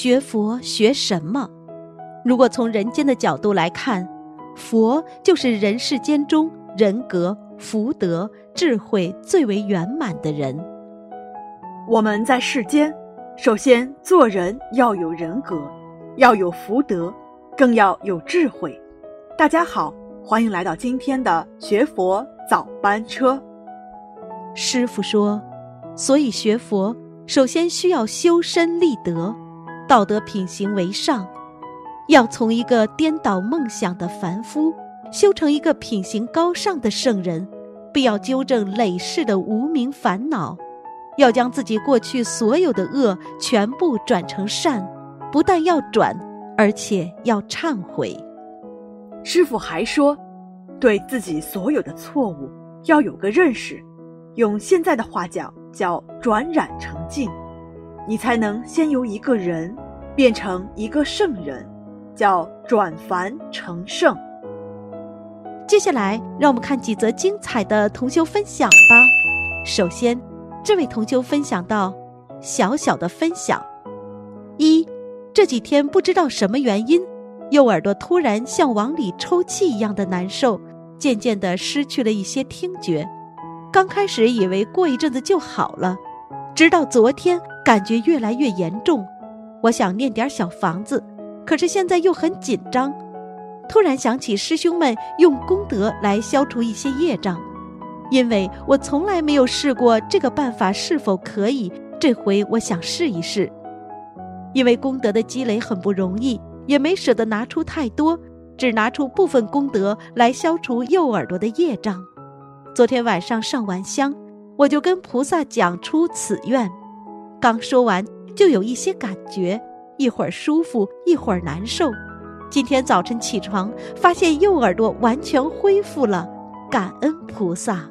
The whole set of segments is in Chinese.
学佛学什么？如果从人间的角度来看，佛就是人世间中人格、福德、智慧最为圆满的人。 我们在世间，首先做人要有人格，要有福德，更要有智慧。大家好，欢迎来到今天的学佛早班车。 师父说，所以学佛首先需要修身立德，道德品行为上，要从一个颠倒梦想的凡夫修成一个品行高尚的圣人，必要纠正累世的无明烦恼，要将自己过去所有的恶全部转成善，不但要转，而且要忏悔。 师父还说，对自己所有的错误要有个认识，用现在的话讲叫转染成净，你才能先由一个人变成一个圣人，叫转凡成圣。 接下来让我们看几则精彩的同修分享吧。首先，这位同修分享到小小的分享：一，这几天不知道什么原因，右耳朵突然像往里抽气一样的难受，渐渐地失去了一些听觉。刚开始以为过一阵子就好了，直到昨天感觉越来越严重。我想念点小房子，可是现在又很紧张。突然想起师兄们用功德来消除一些业障，因为我从来没有试过这个办法是否可以，这回我想试一试。因为功德的积累很不容易，也没舍得拿出太多，只拿出部分功德来消除右耳朵的业障。昨天晚上上完香，我就跟菩萨讲出此愿，刚说完就有一些感觉，一会儿舒服，一会儿难受。今天早晨起床，发现右耳朵完全恢复了，感恩菩萨。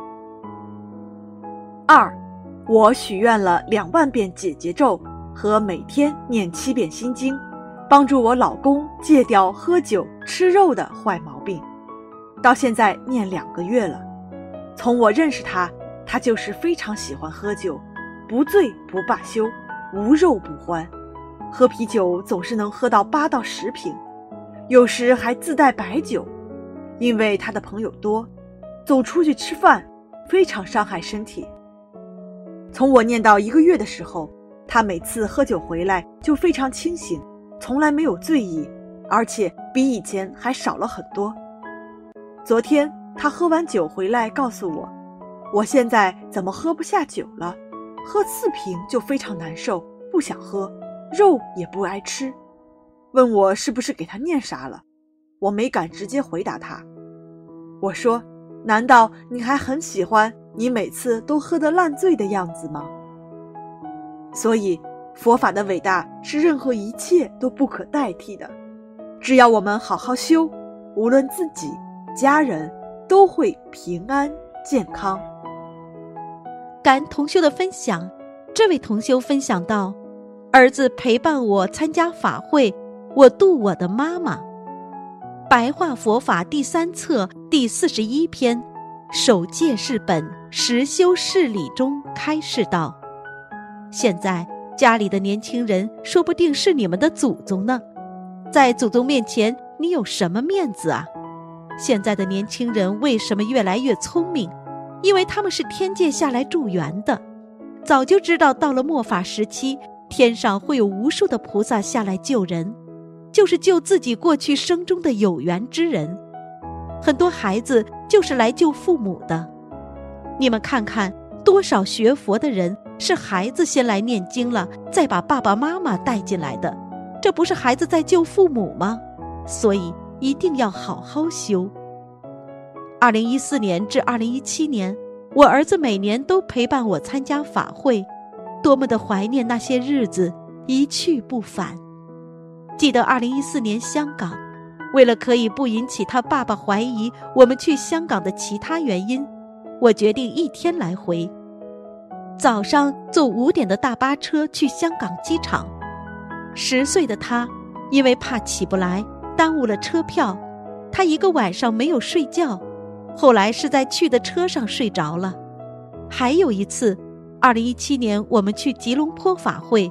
二，我许愿了2万遍解结咒和每天念7遍心经，帮助我老公戒掉喝酒吃肉的坏毛病。到现在念2个月了，从我认识他，他就是非常喜欢喝酒，不醉不罢休，无肉不欢，喝啤酒总是能喝到8到10瓶，有时还自带白酒。因为他的朋友多，总出去吃饭，非常伤害身体。从我念到1个月的时候，他每次喝酒回来就非常清醒，从来没有醉意，而且比以前还少了很多。昨天他喝完酒回来告诉我，我现在怎么喝不下酒了，喝4瓶就非常难受，不想喝，肉也不爱吃，问我是不是给他念啥了。我没敢直接回答他，我说，难道你还很喜欢你每次都喝得烂醉的样子吗？所以佛法的伟大是任何一切都不可代替的，只要我们好好修，无论自己家人都会平安健康。 感恩同修的分享。这位同修分享到，儿子陪伴我参加法会，我度我的妈妈。白话佛法第3册第41篇守戒是本，实修是理中开示道，现在家里的年轻人说不定是你们的祖宗呢，在祖宗面前你有什么面子啊？现在的年轻人为什么越来越聪明？因为他们是天界下来助缘的，早就知道到了末法时期，天上会有无数的菩萨下来救人，就是救自己过去生中的有缘之人。很多孩子就是来救父母的，你们看看多少学佛的人是孩子先来念经了，再把爸爸妈妈带进来的，这不是孩子在救父母吗？所以一定要好好修。2014年至2017年，我儿子每年都陪伴我参加法会，多么的怀念那些日子，一去不返。记得2014年香港，为了可以不引起他爸爸怀疑我们去香港的其他原因，我决定1天来回。早上坐5点的大巴车去香港机场。10岁的他因为怕起不来，耽误了车票，他1个晚上没有睡觉，后来是在去的车上睡着了。还有一次，2017年我们去吉隆坡法会，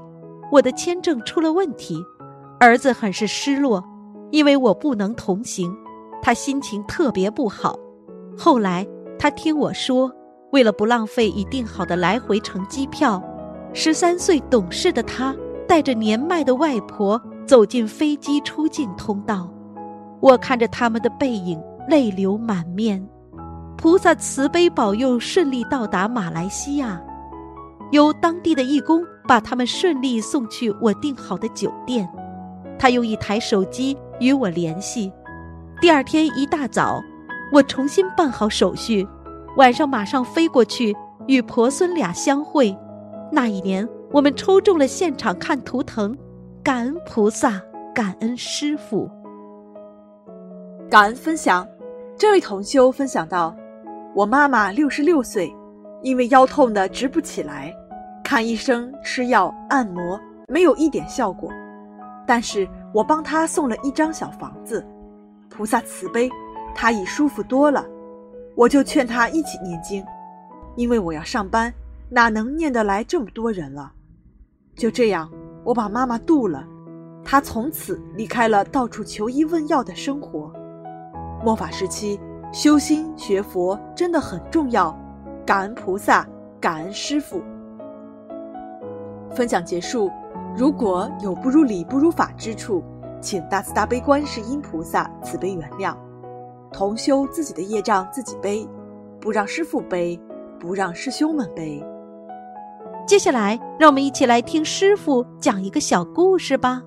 我的签证出了问题，儿子很是失落，因为我不能同行，他心情特别不好。后来他听我说，为了不浪费已订好的来回程机票，13岁懂事的他带着年迈的外婆走进飞机出境通道。我看着他们的背影，泪流满面。菩萨慈悲保佑顺利到达马来西亚，由当地的义工把他们顺利送去我订好的酒店。他用一台手机与我联系。第二天一大早，我重新办好手续，晚上马上飞过去与婆孙俩相会。那一年我们抽中了现场看图腾，感恩菩萨，感恩师父。 感恩分享，这位同修分享到，我妈妈66岁，因为腰痛的直不起来，看医生吃药按摩没有一点效果，但是我帮她送了一张小房子，菩萨慈悲，她已舒服多了。我就劝她一起念经，因为我要上班，哪能念得来这么多人了。就这样，我把妈妈渡了，她从此离开了到处求医问药的生活。末法时期，修心学佛真的很重要，感恩菩萨，感恩师父。分享结束，如果有不如理不如法之处，请大慈大悲观世音菩萨慈悲原谅。同修自己的业障自己背，不让师父背，不让师兄们背。 接下来让我们一起来听师父讲一个小故事吧。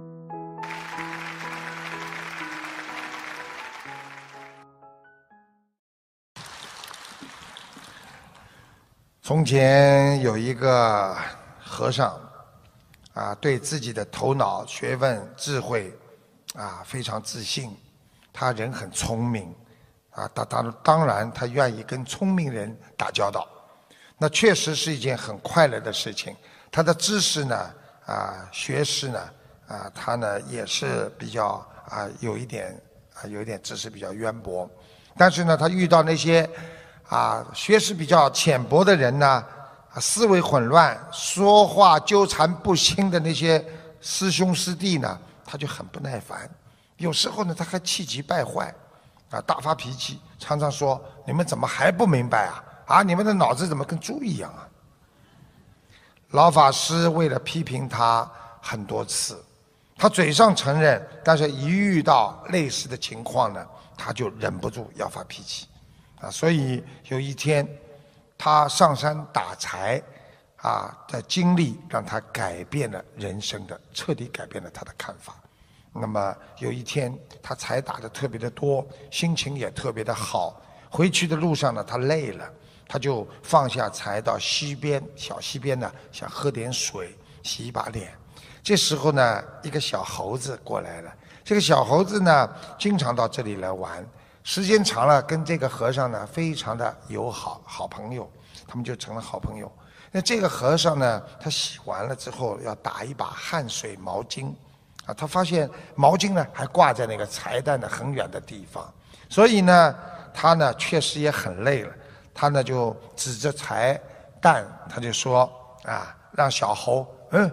从前有一个和尚对自己的头脑、学问、智慧非常自信，他人很聪明当然他愿意跟聪明人打交道，那确实是一件很快乐的事情。他的知识呢学识呢他呢也是比较有一点知识比较渊博，但是呢他遇到那些学识比较浅薄的人呢，思维混乱，说话纠缠不清的那些师兄师弟呢，他就很不耐烦。有时候呢，他还气急败坏，大发脾气，常常说：“你们怎么还不明白你们的脑子怎么跟猪一样啊？”老法师为了批评他很多次，他嘴上承认，但是一遇到类似的情况呢，他就忍不住要发脾气。所以有一天他上山打柴的经历让他改变了人生的，彻底改变了他的看法。那么有一天他柴打得特别的多，心情也特别的好，回去的路上呢他累了，他就放下柴到溪边，小溪边呢想喝点水洗一把脸。这时候呢一个小猴子过来了，这个小猴子呢经常到这里来玩，时间长了跟这个和尚呢非常的友好，好朋友，他们就成了好朋友。那这个和尚呢他洗完了之后要打一把汗水毛巾他发现毛巾呢还挂在那个柴担的很远的地方，所以呢他呢确实也很累了，他呢就指着柴担，他就说让小猴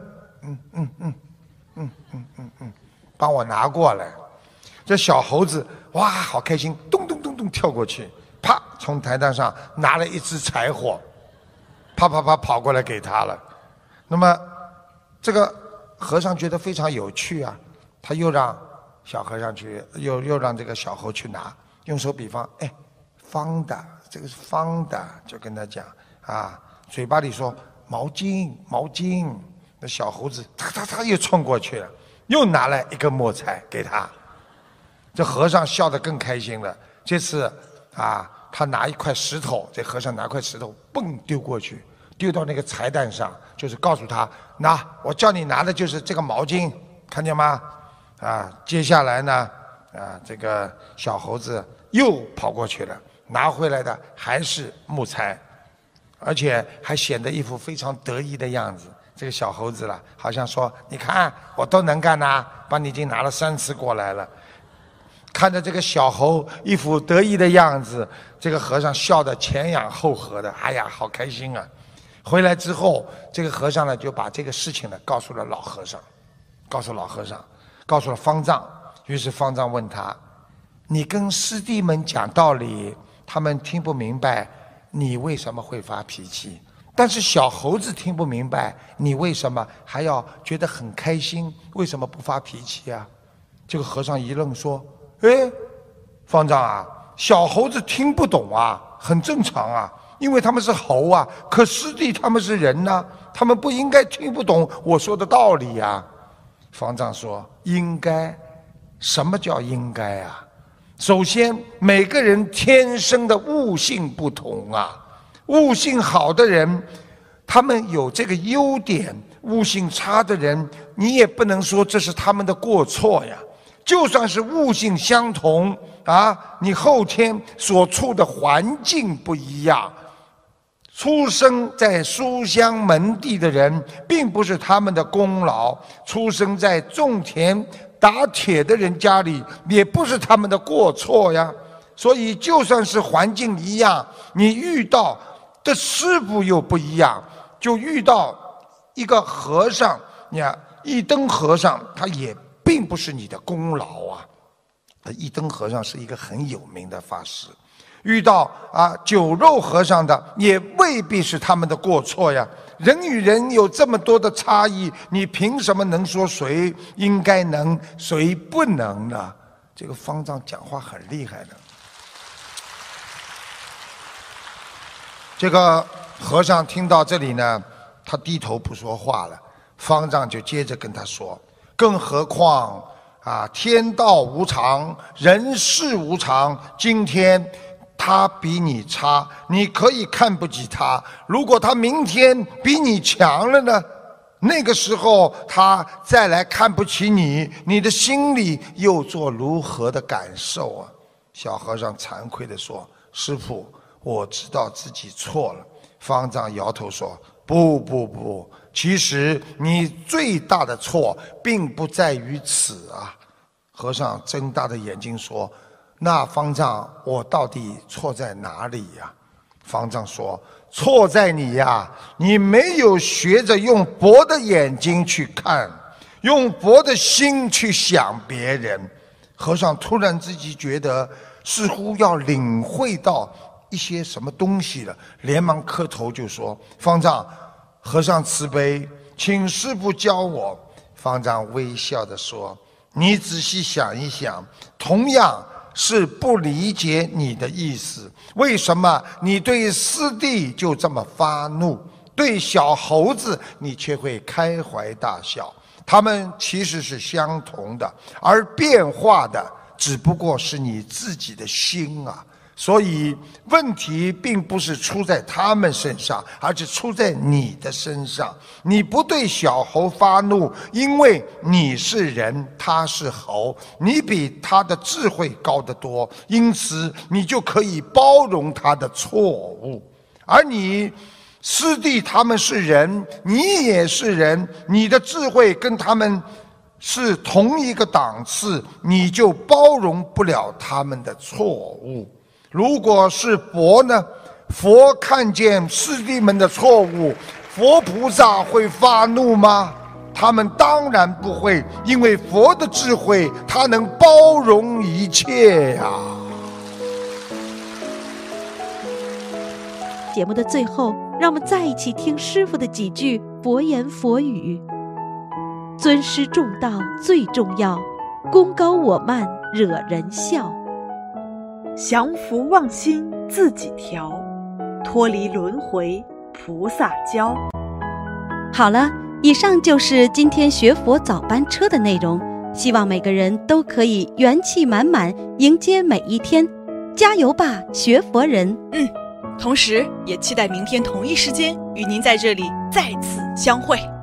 帮我拿过来。这小猴子哇好开心，咚咚咚咚跳过去，啪从台担上拿了一支柴火，啪啪啪跑过来给他了。那么这个和尚觉得非常有趣他又让小和尚去，又让这个小猴去拿，用手比方，方的，这个是方的，就跟他讲嘴巴里说毛巾毛巾。那小猴子他又冲过去了，又拿来一根木材给他。这和尚笑得更开心了。这次他拿一块石头，这和尚拿块石头蹦丢过去，丢到那个柴担上，就是告诉他，我叫你拿的就是这个毛巾，看见吗？接下来呢这个小猴子又跑过去了，拿回来的还是木材，而且还显得一副非常得意的样子。这个小猴子了好像说，你看我都能干帮你已经拿了3次过来了。看着这个小猴一副得意的样子，这个和尚笑得前仰后合的，哎呀好开心回来之后，这个和尚呢就把这个事情呢告诉了老和尚，告诉了方丈。于是方丈问他：你跟师弟们讲道理，他们听不明白，你为什么会发脾气？但是小猴子听不明白，你为什么还要觉得很开心？为什么不发脾气啊？这个和尚一愣说：方丈啊，小猴子听不懂啊，很正常啊，因为他们是猴啊，可师弟他们是人啊，他们不应该听不懂我说的道理啊。方丈说：应该？什么叫应该啊？首先，每个人天生的悟性不同啊，悟性好的人，他们有这个优点，悟性差的人，你也不能说这是他们的过错呀。就算是悟性相同啊，你后天所处的环境不一样，出生在书香门第的人，并不是他们的功劳；出生在种田打铁的人家里，也不是他们的过错呀。所以就算是环境一样，你遇到的师傅又不一样。就遇到一个和尚，你看一灯和尚，他也并不是你的功劳啊。一灯和尚是一个很有名的法师，遇到酒肉和尚的，也未必是他们的过错呀。人与人有这么多的差异，你凭什么能说谁应该能，谁不能呢？这个方丈讲话很厉害的。这个和尚听到这里呢，他低头不说话了。方丈就接着跟他说：更何况天道无常，人事无常，今天他比你差，你可以看不起他。如果他明天比你强了呢？那个时候他再来看不起你，你的心里又作如何的感受啊？小和尚惭愧地说：师父，我知道自己错了。方丈摇头说：不，其实你最大的错并不在于此啊。和尚睁大的眼睛说：那方丈，我到底错在哪里呀？方丈说：错在你呀，你没有学着用佛的眼睛去看，用佛的心去想别人。和尚突然之间觉得似乎要领会到一些什么东西了，连忙磕头就说：方丈，和尚慈悲，请师父教我。方丈微笑地说：你仔细想一想，同样是不理解你的意思，为什么你对师弟就这么发怒，对小猴子你却会开怀大笑？他们其实是相同的，而变化的只不过是你自己的心啊。所以问题并不是出在他们身上，而是出在你的身上。你不对小猴发怒，因为你是人，他是猴，你比他的智慧高得多，因此你就可以包容他的错误。而你师弟他们是人，你也是人，你的智慧跟他们是同一个档次，你就包容不了他们的错误。如果是佛呢？佛看见师弟们的错误，佛菩萨会发怒吗？他们当然不会，因为佛的智慧，他能包容一切呀。 节目的最后，让我们再一起听师父的几句佛言佛语：尊师重道最重要，功高我慢惹人笑。 降伏妄心自己调，脱离轮回菩萨教。 好了，以上就是今天学佛早班车的内容，希望每个人都可以元气满满迎接每一天，加油吧，学佛人！ 同时也期待明天同一时间与您在这里再次相会。